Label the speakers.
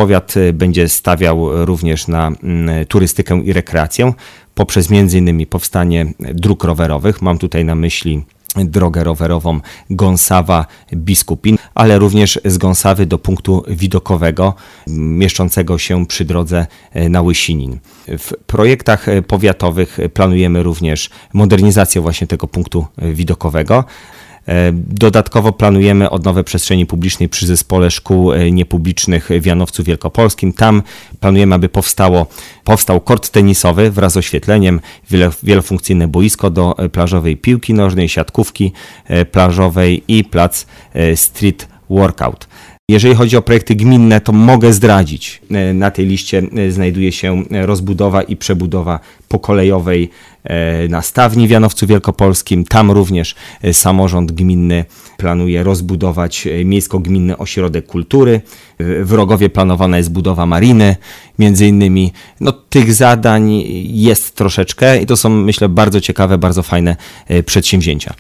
Speaker 1: powiat będzie stawiał również na turystykę i rekreację poprzez m.in. powstanie dróg rowerowych. Mam tutaj na myśli drogę rowerową Gąsawa-Biskupin, ale również z Gąsawy do punktu widokowego mieszczącego się przy drodze na Łysinin. W projektach powiatowych planujemy również modernizację właśnie tego punktu widokowego. Dodatkowo planujemy odnowę przestrzeni publicznej przy Zespole Szkół Niepublicznych w Janowcu Wielkopolskim. Tam planujemy, aby powstał kort tenisowy wraz z oświetleniem, wielofunkcyjne boisko do plażowej piłki nożnej, siatkówki plażowej i plac street workout. Jeżeli chodzi o projekty gminne, to mogę zdradzić. Na tej liście znajduje się rozbudowa i przebudowa pokolejowej na Stawni w Janowcu Wielkopolskim. Tam również samorząd gminny planuje rozbudować miejsko-gminny ośrodek kultury. W Rogowie planowana jest budowa mariny, między innymi. Tych zadań jest troszeczkę i to są, myślę, bardzo ciekawe, bardzo fajne przedsięwzięcia.